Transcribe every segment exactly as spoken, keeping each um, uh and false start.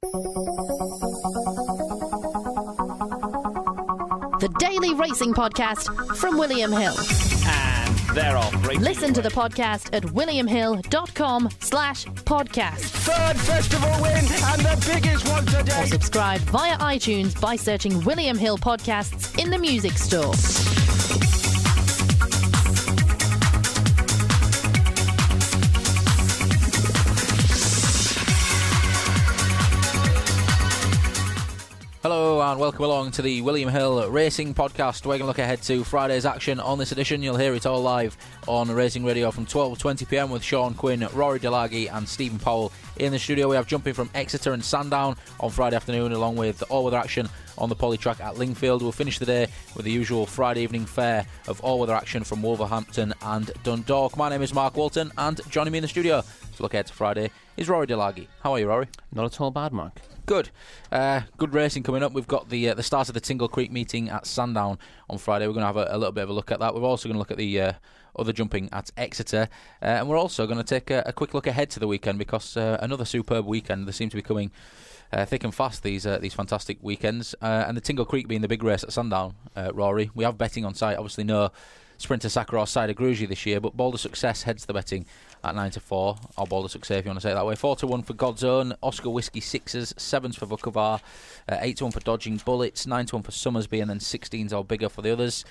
The Daily Racing Podcast from William Hill. And they're off. Listen to the podcast at williamhill.com slash podcast. Third festival win and the biggest one today. Or subscribe via iTunes by searching William Hill Podcasts in the music store. Hello and welcome along to the William Hill Racing Podcast. We're going to look ahead to Friday's action on this edition. You'll hear it all live on Racing Radio from twelve twenty p m with Sean Quinn, Rory Delaghi and Stephen Powell in the studio. We have jumping from Exeter and Sandown on Friday afternoon, along with all-weather action on the Polytrack at Lingfield. We'll finish the day with the usual Friday evening fare of all-weather action from Wolverhampton and Dundalk. My name is Mark Walton, and joining me in the studio to look ahead to Friday is Rory Delaghi. How are you, Rory? Not at all bad, Mark. Good. Uh, good racing coming up. We've got the uh, the start of the Tingle Creek meeting at Sandown on Friday. We're going to have a, a little bit of a look at that. We're also going to look at the uh, other jumping at Exeter. Uh, and we're also going to take a, a quick look ahead to the weekend, because uh, another superb weekend. They seem to be coming uh, thick and fast, these uh, these fantastic weekends. Uh, and the Tingle Creek being the big race at Sandown, uh, Rory. We have betting on site. Obviously no Sprinter Sacre or Cider Grugy this year, but Boulder Success heads the betting at nine to four, or Boulder Success if you want to say it that way. four to one for God's Own, Oscar Whiskey sixes, sevens for Vukovar, uh, eight to one for Dodging Bullets, nine to one for Summersby, and then sixteens or bigger for the others.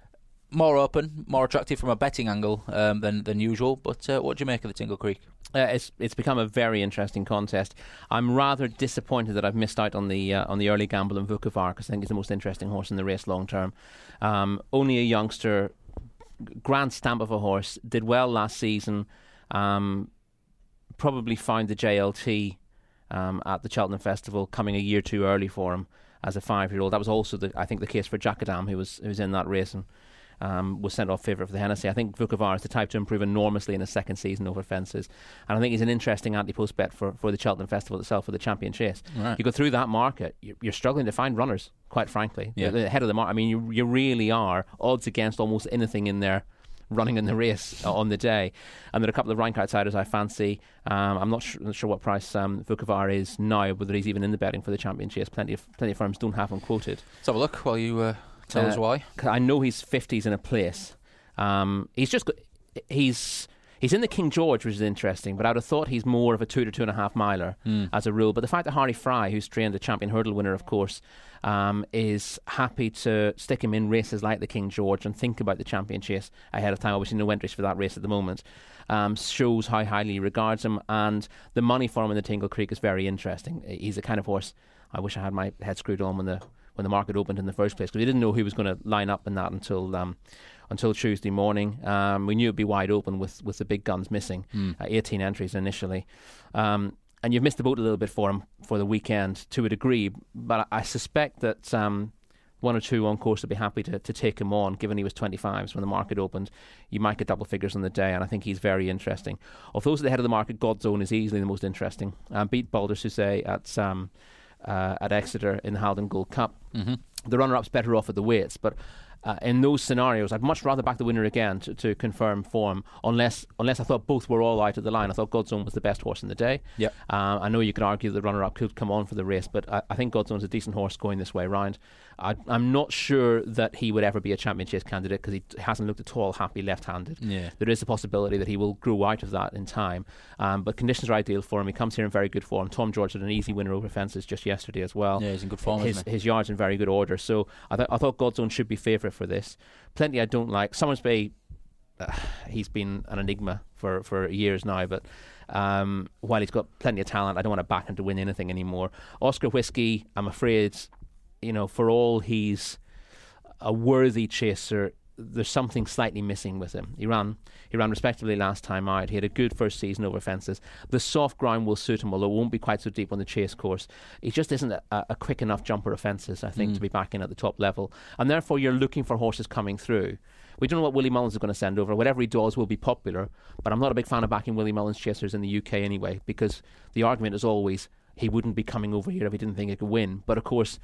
More open, more attractive from a betting angle um, than than usual, but uh, what do you make of the Tingle Creek? Uh, it's it's become a very interesting contest. I'm rather disappointed that I've missed out on the uh, on the early gamble in Vukovar, because I think he's the most interesting horse in the race long term. Um, only a youngster, grand stamp of a horse, did well last season. Um, probably found the J L T um, at the Cheltenham Festival coming a year too early for him as a five-year-old. That was also, the, I think, the case for Jacadam, who was who was in that race and um, was sent off favourite for the Hennessy. I think Vukovar is the type to improve enormously in his second season over fences, and I think he's an interesting anti-post bet for, for the Cheltenham Festival itself, for the Champion Chase. Right. You go through that market, you're, you're struggling to find runners, quite frankly. Yeah. The head of the market. I mean, you you really are odds against almost anything in there running in the race on the day. And there are a couple of rank outsiders I fancy. Um, I'm not, sure, not sure what price um, Vukovar is now, whether he's even in the betting for the Champion Chase. Plenty of plenty of firms don't have him quoted. Let's have a look while you uh, tell uh, us why. I know he's fifties in a place. Um, he's just got, he's he's in the King George, which is interesting, but I would have thought he's more of a two to two and a half miler mm. as a rule. But the fact that Harry Fry, who's trained a champion hurdle winner, of course, um, is happy to stick him in races like the King George and think about the Champion Chase ahead of time. Obviously no entries for that race at the moment. Um, shows how highly he regards him, and the money for him in the Tingle Creek is very interesting. He's a kind of horse I wish I had my head screwed on when the when the market opened in the first place, because we didn't know who was going to line up in that until um, until Tuesday morning. Um, we knew it'd be wide open with, with the big guns missing. Mm. Uh, eighteen entries initially. Um, and you've missed the boat a little bit for him for the weekend to a degree, but I, I suspect that um, one or two on course would be happy to, to take him on, given he was twenty-fives when the market opened. You might get double figures on the day, and I think he's very interesting. Of those at the head of the market, God's Own is easily the most interesting. Um, beat Boulder Success at um, uh, at Exeter in the Haldon Gold Cup. Mm-hmm. The runner-up's better off at the weights, but Uh, in those scenarios, I'd much rather back the winner again to, to confirm form, unless unless I thought both were all out of the line. I thought God's Own was the best horse in the day. Yep. Um, I know you could argue the runner-up could come on for the race, but I, I think God's Own's a decent horse going this way round. I, I'm not sure that he would ever be a Champion Chase candidate, because he hasn't looked at all happy left-handed. Yeah. There is a possibility that he will grow out of that in time, um, but conditions are ideal for him. He comes here in very good form. Tom George had an easy winner over fences just yesterday as well. Yeah, he's in good form, his, isn't he? His yard's in very good order, so I, th- I thought God's Own should be favourite for this. Plenty I don't like. Summersby, uh, he's been an enigma for, for years now, but um, while he's got plenty of talent, I don't want to back him to win anything anymore. Oscar Whiskey, I'm afraid, you know, for all he's a worthy chaser, there's something slightly missing with him. He ran he ran respectably last time out. He had a good first season over fences. The soft ground will suit him, although it won't be quite so deep on the chase course. He just isn't a, a quick enough jumper of fences, I think, mm. to be back in at the top level. And therefore you're looking for horses coming through. We don't know what Willie Mullins is going to send over. Whatever he does will be popular, but I'm not a big fan of backing Willie Mullins chasers in the U K anyway, because the argument is always he wouldn't be coming over here if he didn't think he could win. But of course,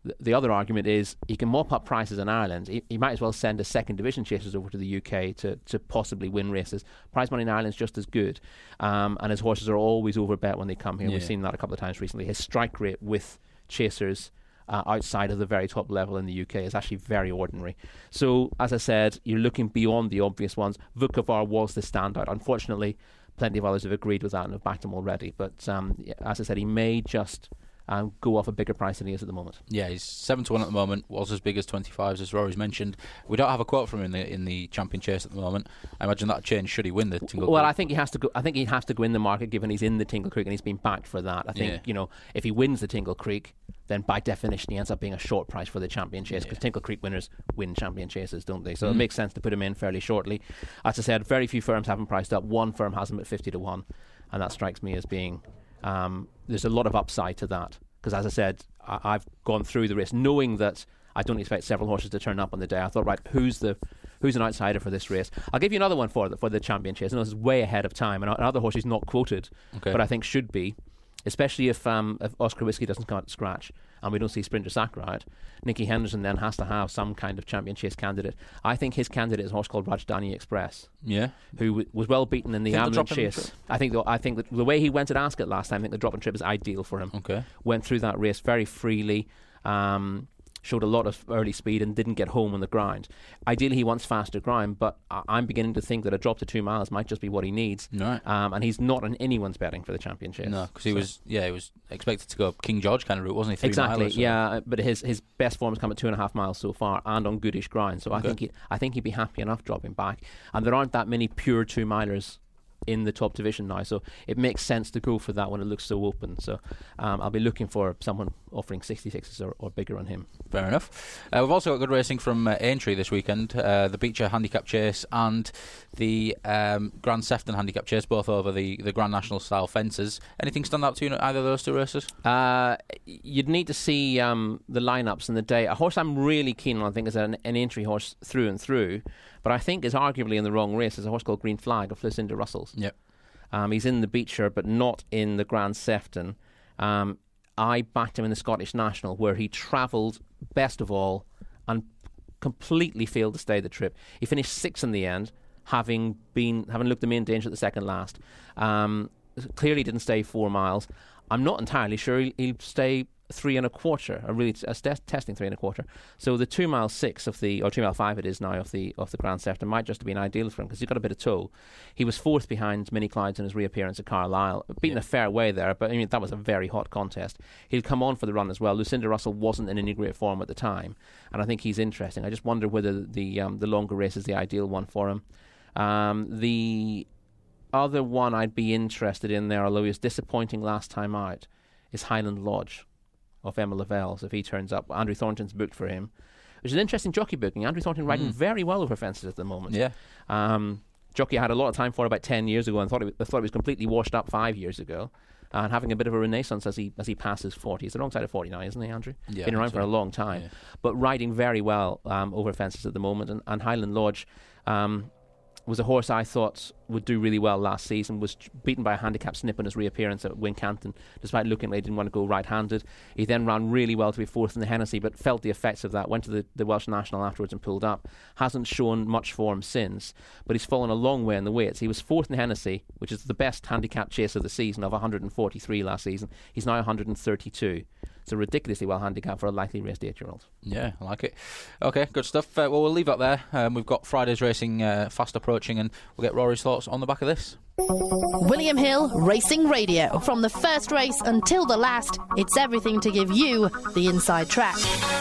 the, the other argument is he can mop up prices in Ireland. He, he might as well send a second division chasers over to the U K to, to possibly win races. Prize money in Ireland is just as good, um, and his horses are always overbet when they come here. Yeah. We've seen that a couple of times recently. His strike rate with chasers uh, outside of the very top level in the U K is actually very ordinary. So, as I said, you're looking beyond the obvious ones. Vukovar was the standout. Unfortunately, plenty of others have agreed with that and have backed him already. But um, as I said, he may just um, go off a bigger price than he is at the moment. Yeah, he's seven to one at the moment. Was as big as twenty-fives, as Rory's mentioned. We don't have a quote from him in the in the champion chase at the moment. I imagine that change should he win the Tingle well, Creek. I think he has to go. I think he has to go in the market, given he's in the Tingle Creek and he's been backed for that. I think yeah. you know if he wins the Tingle Creek, then by definition he ends up being a short price for the champion chase, because yeah. Tingle Creek winners win champion chases, don't they? So mm. it makes sense to put him in fairly shortly. As I said, very few firms haven't priced up. One firm has him at fifty to one, and that strikes me as being um, there's a lot of upside to that. Because as I said, I- I've gone through the race knowing that I don't expect several horses to turn up on the day. I thought, right, who's the who's an outsider for this race? I'll give you another one for the, for the champion chase. I know this is way ahead of time, and another horse who's not quoted, okay. but I think should be, especially if um, if Oscar Whiskey doesn't come out to scratch and we don't see Sprinter Sakura out. Nicky Henderson then has to have some kind of champion chase candidate. I think his candidate is a horse called Rajdhani Express, yeah, who w- was well beaten in the Amlin chase. I think the, I think that the way he went at Ascot last time, I think the drop and trip is ideal for him. Okay, went through that race very freely. Um, showed a lot of early speed and didn't get home on the ground. Ideally, he wants faster ground, but I- I'm beginning to think that a drop to two miles might just be what he needs. Right. Um, and he's not on anyone's betting for the champion chase. No, because he so. was yeah he was expected to go King George kind of route, wasn't he? Three exactly. miles, yeah, but his his best form has come at two and a half miles so far, and on goodish ground. So okay. I think he, I think he'd be happy enough dropping back. And there aren't that many pure two milers in the top division now, so it makes sense to go for that when it looks so open. So um, I'll be looking for someone offering sixty-sixes or, or bigger on him. Fair enough. Uh, we've also got good racing from uh, Aintree this weekend, uh, the Beecher Handicap Chase and the um, Grand Sefton Handicap Chase, both over the, the Grand National style fences. Anything stand out to you in either of those two races? Uh, you'd need to see um, the lineups in the day. A horse I'm really keen on, I think, is an, an Aintree horse through and through, but I think is arguably in the wrong race, is a horse called Green Flag of Lucinda Russell's. Yep. Um, he's in the Beecher, but not in the Grand Sefton. Um, I backed him in the Scottish National, where he travelled best of all and completely failed to stay the trip. He finished sixth in the end, having been having looked the main danger at the second last. Um, clearly didn't stay four miles. I'm not entirely sure he'll, he'll stay three and a quarter, or really uh, st- testing three and a quarter. So the two mile six of the, or two mile five it is now of the of the Grand Sefton might just have been ideal for him, because he's got a bit of toe. He was fourth behind Mini Clydes in his reappearance at Carlisle, beaten yeah. a fair way there, but I mean that was a very hot contest. He'll come on for the run as well. Lucinda Russell wasn't in any great form at the time, and I think he's interesting. I just wonder whether the um, the longer race is the ideal one for him. Um, the other one I'd be interested in there, although he was disappointing last time out, is Highland Lodge of Emma Lavelle. So if he turns up, Andrew Thornton's booked for him, which is an interesting jockey booking. Andrew Thornton riding mm. very well over fences at the moment. Yeah. Um, jockey I had a lot of time for about ten years ago, and thought he, I thought he was completely washed up five years ago, and having a bit of a renaissance as he as he passes forty. He's the wrong side of forty-nine, isn't he, Andrew? Yeah, been around so. for a long time, yeah. but riding very well um, over fences at the moment. And, and Highland Lodge um, was a horse I thought would do really well last season, was beaten by a handicap snip in his reappearance at Wincanton, despite looking like he didn't want to go right-handed. He then ran really well to be fourth in the Hennessy, but felt the effects of that, went to the, the Welsh National afterwards and pulled up. Hasn't shown much form since, but he's fallen a long way in the weights. He was fourth in the Hennessy, which is the best handicap chase of the season, of one hundred forty-three last season. He's now one hundred thirty-two. It's a ridiculously well handicapped for a likely raced eight-year-old. Yeah, I like it. Okay, good stuff. Uh, well, we'll leave that there. Um, we've got Friday's racing uh, fast approaching, and we'll get Rory's thoughts on the back of this. William Hill Racing Radio. From the first race until the last, it's everything to give you the inside track.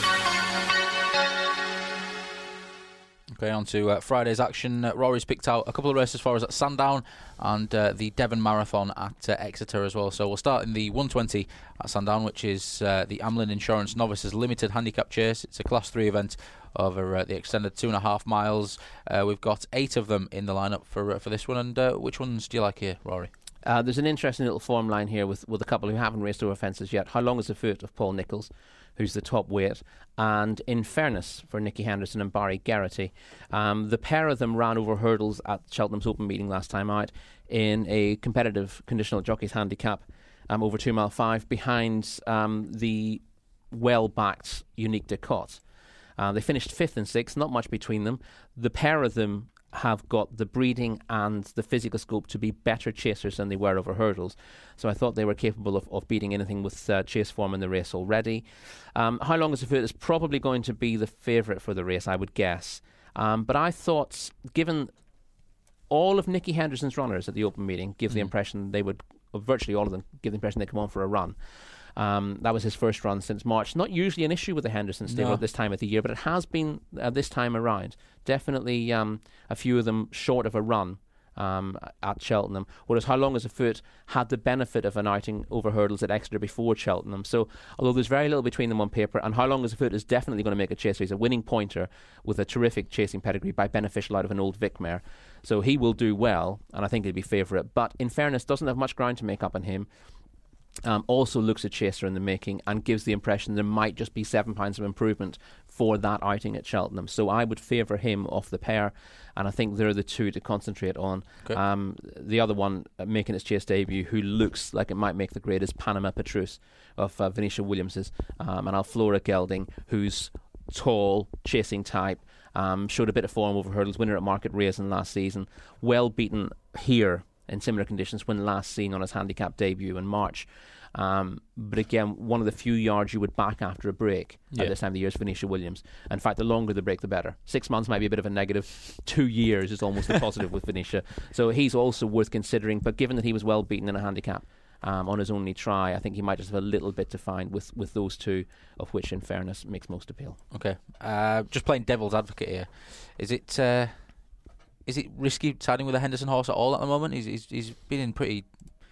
Okay, on to uh, Friday's action. Uh, Rory's picked out a couple of races for us at Sandown and uh, the Devon Marathon at uh, Exeter as well. So we'll start in the one twenty at Sandown, which is uh, the Amlin Insurance Novices Limited Handicap Chase. It's a Class three event over uh, the extended two and a half miles. Uh, we've got eight of them in the lineup for uh, for this one. And uh, which ones do you like here, Rory? Uh, there's an interesting little form line here with, with a couple who haven't raced over fences yet. How Long is the Foot of Paul Nicholls, who's the top weight, and In Fairness for Nicky Henderson and Barry Geraghty. Um, the pair of them ran over hurdles at Cheltenham's Open meeting last time out in a competitive conditional jockeys handicap um, over two mile five behind um, the well-backed Unique de Cotte. Uh, they finished fifth and sixth, not much between them. The pair of them have got the breeding and the physical scope to be better chasers than they were over hurdles. So I thought they were capable of, of beating anything with uh, chase form in the race already. Um, How Long Is a Foot is probably going to be the favourite for the race, I would guess. Um, but I thought, given all of Nicky Henderson's runners at the open meeting, give mm. the impression they would, or virtually all of them, give the impression they'd come on for a run. Um, that was his first run since March. Not usually an issue with the Henderson stable no. at this time of the year, but it has been uh, this time around. Definitely um, a few of them short of a run um, at Cheltenham, whereas How Long Is a Foot had the benefit of an outing over hurdles at Exeter before Cheltenham. So although there's very little between them on paper, and How Long Is a Foot is definitely going to make a chaser. He's a winning pointer with a terrific chasing pedigree by Beneficial out of an old Vic mare. So he will do well, and I think he'll be favourite. But in fairness, doesn't have much ground to make up on him. Um, also looks a chaser in the making and gives the impression there might just be seven pounds of improvement for that outing at Cheltenham. So I would favour him off the pair, and I think they're the two to concentrate on. Okay. Um, the other one uh, making its chase debut, who looks like it might make the grade, is Panama Petrus of uh, Venetia Williams's, um, and Alflora Gelding, who's tall, chasing type, um, showed a bit of form over hurdles, winner at Market Raisin last season, well beaten here in similar conditions when last seen on his handicap debut in March. Um, but again, one of the few yards you would back after a break yeah. at this time of the year is Venetia Williams. In fact, the longer the break, the better. Six months might be a bit of a negative. Two years is almost a positive with Venetia. So he's also worth considering. But given that he was well beaten in a handicap um, on his only try, I think he might just have a little bit to find with, with those two, of which, in fairness, makes most appeal. Okay. Uh, just playing devil's advocate here. Is it... Uh Is it risky siding with a Henderson horse at all at the moment? He's he's, he's been in pretty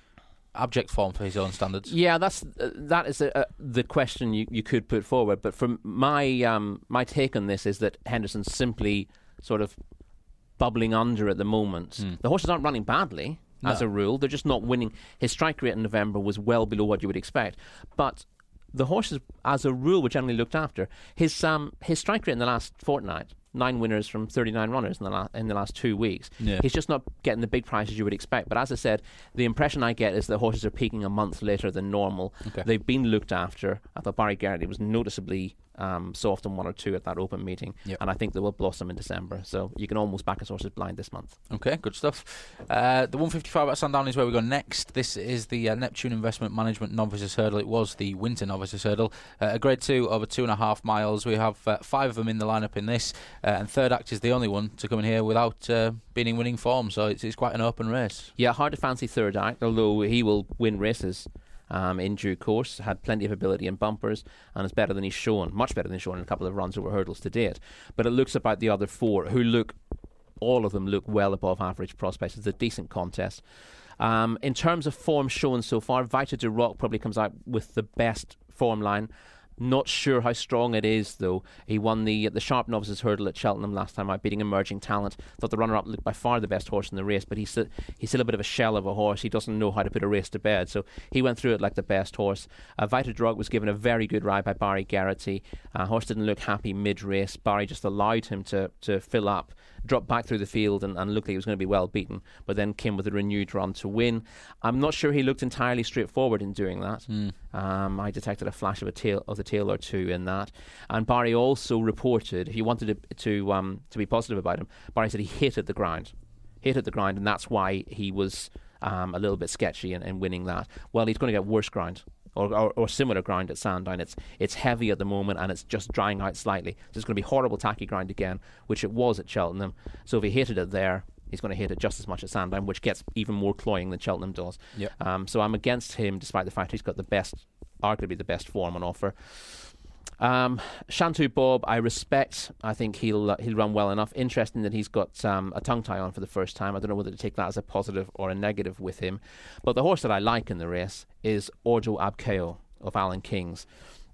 abject form for his own standards. Yeah, that's uh, that is a, uh, the question you, you could put forward. But from my um, my take on this is that Henderson's simply sort of bubbling under at the moment. Mm. The horses aren't running badly no. as a rule; they're just not winning. His strike rate in November was well below what you would expect, but the horses, as a rule, were generally looked after. His um his strike rate in the last fortnight. Nine winners from thirty-nine runners in the, la- in the last two weeks. Yeah. He's just not getting the big prizes you would expect. But as I said, the impression I get is the horses are peaking a month later than normal. Okay. They've been looked after. I thought Barry Garrity was noticeably um, soft on one or two at that open meeting. Yep. And I think they will blossom in December. So you can almost back his horses blind this month. Okay, good stuff. Uh, the one fifty-five at Sandown is where we go next. This is the uh, Neptune Investment Management Novices Hurdle. It was the Winter Novices Hurdle. Uh, a grade two over two and a half miles. We have uh, five of them in the lineup in this. Uh, and Third Act is the only one to come in here without uh, being in winning form. So it's, it's quite an open race. Yeah, hard to fancy Third Act, although he will win races. Um, in due course, had plenty of ability in bumpers and is better than he's shown, much better than he's shown in a couple of runs over hurdles to date. But it looks about the other four, who look, all of them look well above average prospects. It's a decent contest. Um, in terms of form shown so far, Vita de Rock probably comes out with the best form line. Not sure how strong it is, though. He won the the Sharp Novices Hurdle at Cheltenham last time out, beating Emerging Talent. Thought the runner-up looked by far the best horse in the race, but he's still, he's still a bit of a shell of a horse. He doesn't know how to put a race to bed, so he went through it like the best horse. Uh, Vita Drug was given a very good ride by Barry Garrity. Uh, horse didn't look happy mid-race. Barry just allowed him to, to fill up, dropped back through the field and, and looked like he was going to be well beaten, but then came with a renewed run to win. I'm not sure he looked entirely straightforward in doing that. Mm. Um, I detected a flash of a tail of the tail or two in that. And Barry also reported, if you wanted to to, um, to be positive about him, Barry said he hated the ground. Hated the ground, and that's why he was um, a little bit sketchy in, in winning that. Well, he's going to get worse ground. Or, or, or similar ground at Sandown. It's it's heavy at the moment and it's just drying out slightly. So it's going to be horrible tacky ground again, which it was at Cheltenham. So if he hated it there, he's going to hate it just as much at Sandown, which gets even more cloying than Cheltenham does. Yep. Um, so I'm against him, despite the fact he's got the best, arguably the best form on offer. Um, Shantou Bob, I respect. I think he'll uh, he'll run well enough. Interesting that he's got um, a tongue tie on for the first time. I don't know whether to take that as a positive or a negative with him. But the horse that I like in the race is Orjo Abkeo of Alan King's.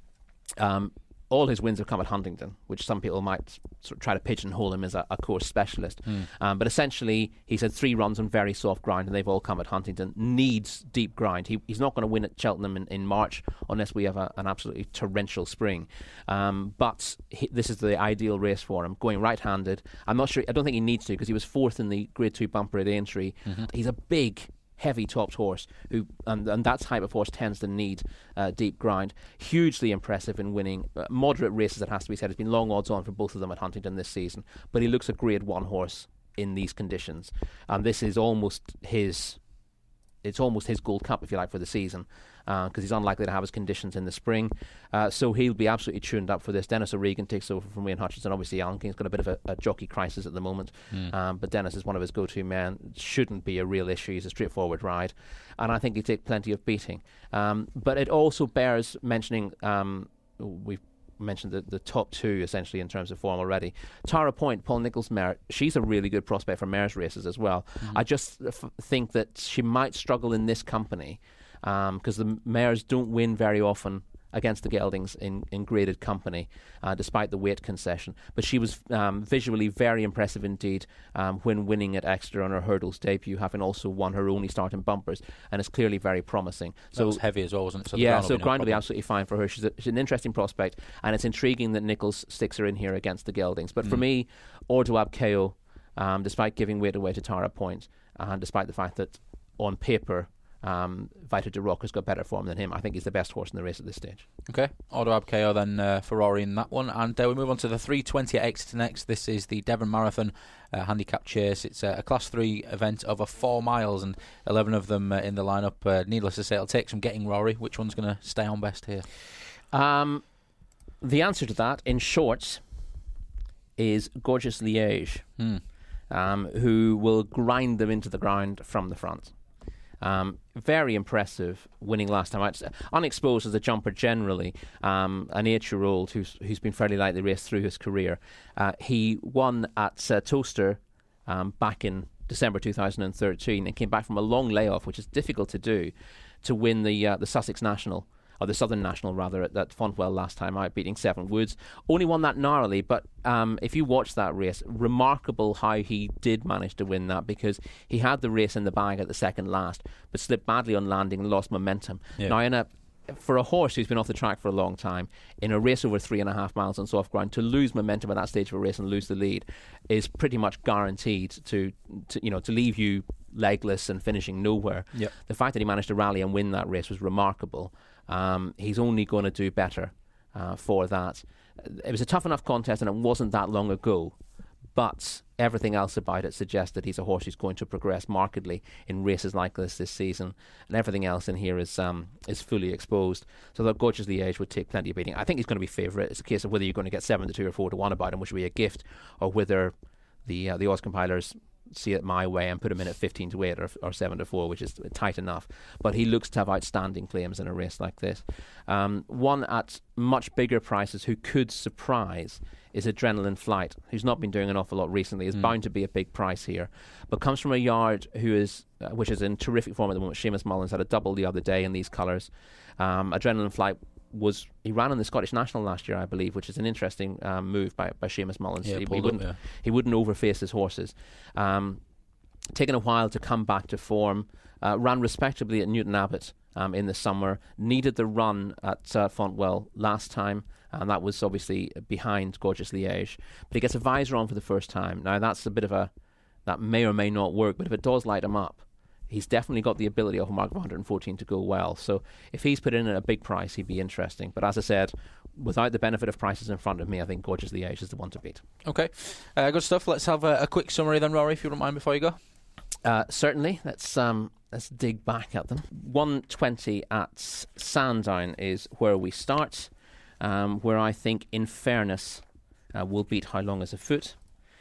Um, all his wins have come at Huntingdon, which some people might sort of try to pigeonhole him as a, a course specialist. Mm. Um, but essentially, he's had three runs on very soft ground, and they've all come at Huntingdon. Needs deep grind. He, he's not going to win at Cheltenham in, in March unless we have a, an absolutely torrential spring. Um, but he, this is the ideal race for him, going right-handed. I'm not sure. I don't think he needs to because he was fourth in the Grade Two bumper at Aintree. Mm-hmm. He's a big heavy-topped horse, who and, and that type of horse tends to need uh, deep ground. Hugely impressive in winning uh, moderate races, it has to be said. It's been long odds on for both of them at Huntingdon this season, but he looks a grade one horse in these conditions. And this is almost his, it's almost his Gold Cup, if you like, for the season, because uh, he's unlikely to have his conditions in the spring. Uh, so he'll be absolutely tuned up for this. Dennis O'Regan takes over from Wayne Hutchinson. Obviously, Alan King's got a bit of a, a jockey crisis at the moment, mm. um, but Dennis is one of his go-to men. Shouldn't be a real issue. He's a straightforward ride, and I think he'll take plenty of beating. Um, but it also bears mentioning, um, we've mentioned the, the top two essentially in terms of form already. Tara Point, Paul Nicholls' mare, she's a really good prospect for mares races as well. Mm. I just f- think that she might struggle in this company, because um, the mares don't win very often against the geldings in, in graded company, uh, despite the weight concession. But she was um, visually very impressive indeed um, when winning at Exeter on her hurdles debut, having also won her only start in bumpers, and it's clearly very promising. So that was heavy as well, wasn't it? So yeah, so ground ground will will be absolutely fine for her. She's, a, she's an interesting prospect, and it's intriguing that Nicholls sticks her in here against the geldings. But mm. for me, Ordo Ab Cheo, um, despite giving weight away to Tara Point, and despite the fact that on paper Um, Vita de Rocca's got better form than him, I think he's the best horse in the race at this stage. Okay, Ordo Ab Cheo then uh, Ferrari in that one, and uh, we move on to the three twenty at Exeter next. This is the Devon Marathon uh, handicap chase. It's uh, a class three event over four miles and eleven of them uh, in the lineup. Uh, needless to say, it'll take some getting, Rory. Which one's going to stay on best here? Um, the answer to that, in short, is Gorgeous Liège, hmm. um, who will grind them into the ground from the front. Um, very impressive winning last time out. Unexposed as a jumper generally, um, an eight-year-old who's who's been fairly lightly raced through his career. Uh, he won at uh, Towcester um, back in December two thousand thirteen and came back from a long layoff, which is difficult to do, to win the uh, the Sussex National, or the Southern National rather, at, at Fontwell last time out, beating Seven Woods. Only won that narrowly, but um, if you watch that race, remarkable how he did manage to win that, because he had the race in the bag at the second last, but slipped badly on landing and lost momentum. Yeah. Now, in a, for a horse who's been off the track for a long time, in a race over three and a half miles on soft ground, to lose momentum at that stage of a race and lose the lead is pretty much guaranteed to, to you know, to leave you legless and finishing nowhere. Yep. The fact that he managed to rally and win that race was remarkable. Um, he's only going to do better uh, for that. It was a tough enough contest, and it wasn't that long ago, but everything else about it suggests that he's a horse who's going to progress markedly in races like this this season, and everything else in here is um, is fully exposed. So that Gorgeous Liège would take plenty of beating. I think he's going to be favourite. It's a case of whether you're going to get seven to two or four to one about him, which would be a gift, or whether the uh, the odds compilers see it my way and put him in at fifteen to eight or, or seven to four, which is tight enough. But he looks to have outstanding claims in a race like this. Um, one at much bigger prices who could surprise is Adrenaline Flight, who's not been doing an awful lot recently. Is mm. bound to be a big price here, but comes from a yard who is uh, which is in terrific form at the moment. Seamus Mullins had a double the other day in these colours. Um, Adrenaline Flight was he ran in the Scottish National last year, I believe, which is an interesting um, move by, by Seamus Mullins. Yeah, he, he wouldn't up, yeah. he wouldn't overface his horses. Um, taken a while to come back to form. Uh, ran respectably at Newton Abbot um, in the summer. Needed the run at uh, Fontwell last time, and that was obviously behind Gorgeous Liège. But he gets a visor on for the first time. Now that's a bit of a that may or may not work, but if it does light him up, he's definitely got the ability of a mark of one hundred fourteen to go well. So if he's put in at a big price, he'd be interesting. But as I said, without the benefit of prices in front of me, I think Gorgeous Liège is the one to beat. Okay, uh, good stuff. Let's have a, a quick summary then, Rory, if you don't mind, before you go. Uh, certainly. Let's um, let's dig back at them. one twenty at Sandown is where we start, um, where I think, in fairness, uh, will beat How Long Is a Foot.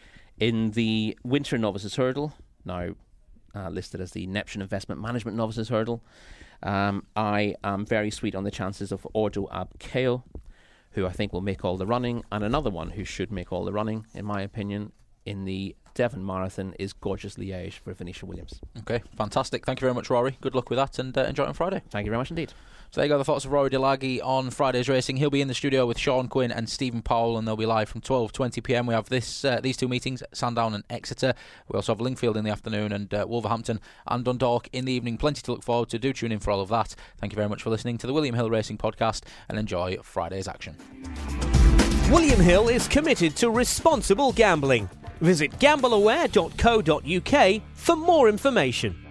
In the Winter Novices Hurdle, now uh, listed as the Neptune Investment Management Novices Hurdle, um, I am very sweet on the chances of Ordo Ab Cheo, who I think will make all the running, and another one who should make all the running, in my opinion, in the Devon Marathon is Gorgeous Liège for Venetia Williams. Okay, fantastic. Thank you very much, Rory. Good luck with that, and uh, enjoy it on Friday. Thank you very much indeed. So there you go, the thoughts of Rory Delaghi on Friday's racing. He'll be in the studio with Sean Quinn and Stephen Powell, and they'll be live from twelve twenty p m. We have this uh, these two meetings, Sandown and Exeter. We also have Lingfield in the afternoon and uh, Wolverhampton and Dundalk in the evening. Plenty to look forward to. Do tune in for all of that. Thank you very much for listening to the William Hill Racing Podcast, and enjoy Friday's action. William Hill is committed to responsible gambling. Visit gamble aware dot co dot uk for more information.